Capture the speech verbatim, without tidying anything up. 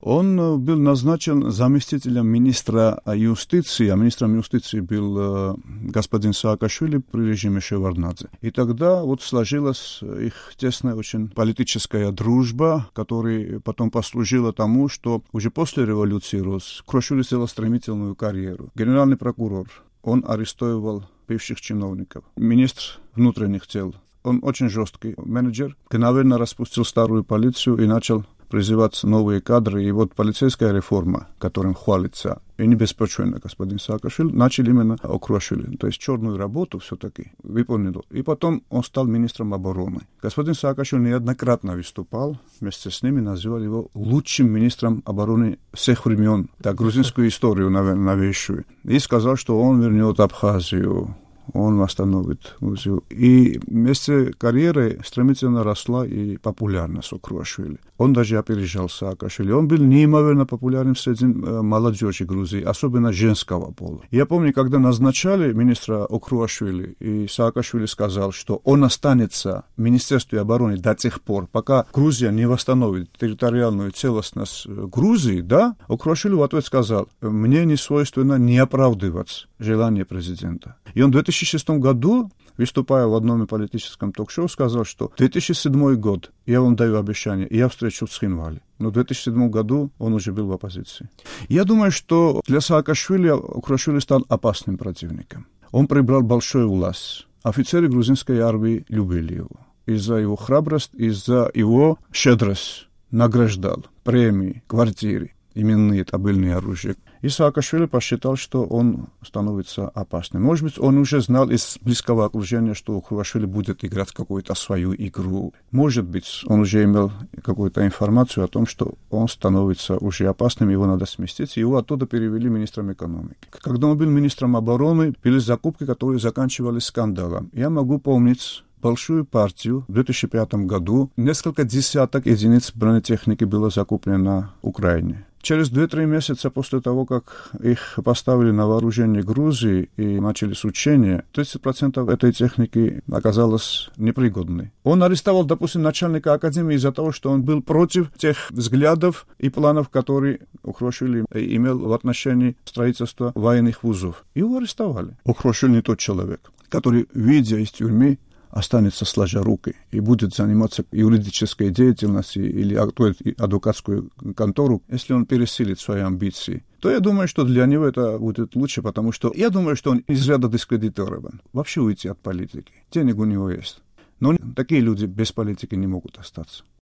Он был назначен заместителем министра юстиции, а министром юстиции был господин Саакашвили при режиме Шеварднадзе. И тогда вот сложилась их тесная очень политическая дружба, которая потом послужила тому, что уже после революции РОС Курашвили сделал стремительную карьеру. Генеральный прокурор, он арестовывал бывших чиновников. Министр внутренних дел, он очень жесткий менеджер, мгновенно распустил старую полицию и начал призывать новые кадры. И вот полицейская реформа, которым хвалится, и не беспочвенно господин Саакашвили, начал именно о Курашвили. То есть черную работу все-таки выполнил. И потом он стал министром обороны. Господин Саакашвили неоднократно выступал, вместе с ними называли его лучшим министром обороны всех времен. Так, грузинскую историю новейшую. И сказал, что он вернет Абхазию, он восстановит Грузию. И вместе карьеры стремительно росла и популярность у Курашвили. Он даже опережал Саакашвили. Он был неимоверно популярен среди молодежи Грузии, особенно женского пола. Я помню, когда назначали министра Курашвили, и Саакашвили сказал, что он останется в Министерстве обороны до тех пор, пока Грузия не восстановит территориальную целостность Грузии, да, Курашвили в ответ сказал: мне не свойственно не оправдывать желание президента. И он в две тысячи шестом году, выступая в одном политическом ток-шоу, сказал, что две тысячи седьмой год, я вам даю обещание, я встречу в Цхинвале. Но в две тысячи седьмом году он уже был в оппозиции. Я думаю, что для Саакашвили Курашвили стал опасным противником. Он прибрал большую власть. Офицеры грузинской армии любили его. Из-за его храбрости, из-за его щедрость награждал премии, квартиры, именные табельные оружия. И Саакашвили посчитал, что он становится опасным. Может быть, он уже знал из близкого окружения, что Курашвили будет играть какую-то свою игру. Может быть, он уже имел какую-то информацию о том, что он становится уже опасным, его надо сместить. Его оттуда перевели министром экономики. Когда он был министром обороны, были закупки, которые заканчивались скандалом. Я могу помнить большую партию в две тысячи пятом году. Несколько десяток единиц бронетехники было закуплено на Украине. Через два-три месяца после того, как их поставили на вооружение Грузии и начались учения, тридцать процентов этой техники оказалось непригодной. Он арестовал, допустим, начальника академии из-за того, что он был против тех взглядов и планов, которые Курашвили имел в отношении строительства военных вузов. Его арестовали. Курашвили не тот человек, который, выйдя из тюрьмы, останется сложа руки и будет заниматься юридической деятельностью или адвокатскую контору, если он пересилит свои амбиции, то я думаю, что для него это будет лучше, потому что я думаю, что он из ряда дискредитирован. Вообще уйти от политики. Денег у него есть. Но такие люди без политики не могут остаться.